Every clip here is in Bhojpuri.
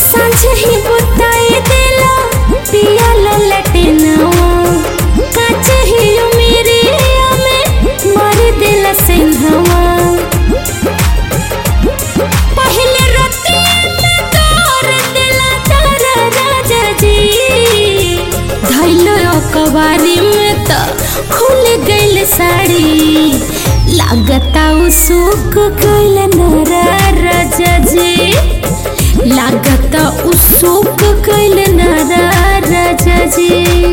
सांझ ही बुताई देला पिया ललटनवा काचे ही उमेरिया में मार देला सिंहवा पहले रतिया में तोर देला तारा राजा जी धैलो अकबारी में त खुल गइल साड़ी लागता उसुक गइल नरा राजा जी लागता उसुक गइल नरा राजा जी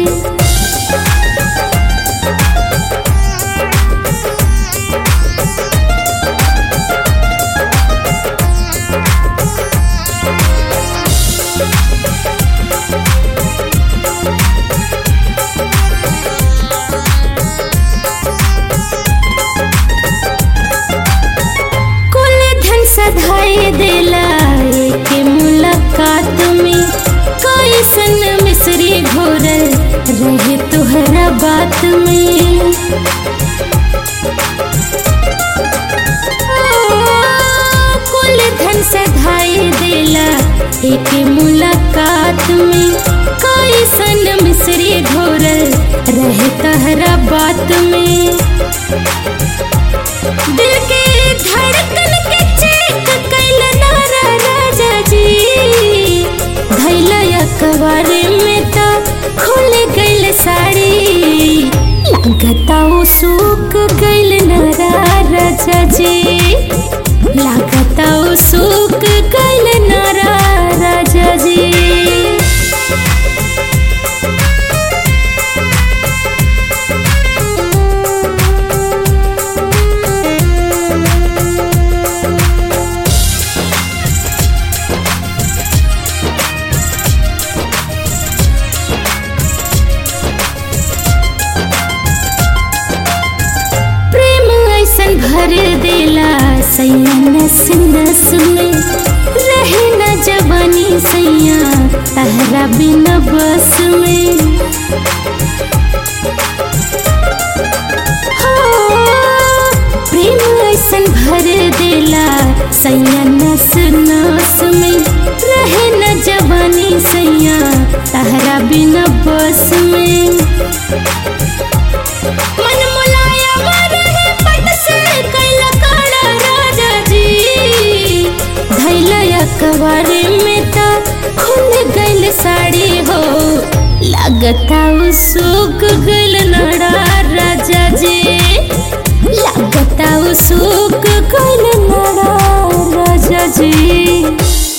सधाई देला एक मुलाकात में कैसन मिसरी घोरल रहे तुहरा बात में कुल धन सधाई देला एक मुलाकात में कैसन मिसरी घोरल रहे तुहरा बात में दिल के धड़कन के चेक कैल नारा राजा जी धैला अखबार में त खुल गइल साड़ी लागता उसुक गइल नारा राजा जी लागता उसुक गइल नारा राजा जी भर देला सैया नस नस में रहे न जवानी सैया तहरा बिना बस में प्रेम ऐसन भर देला सैया नस नस में रहे न जवानी सैया तहरा बिना बस में मन मुलाया रहे पट से कैला काड़ा राजा जी धैला अखबार में त खुल गइल साड़ी हो लागता उसुक गइल नड़ा राजा जी लागता उसुक गइल नड़ा राजा जी।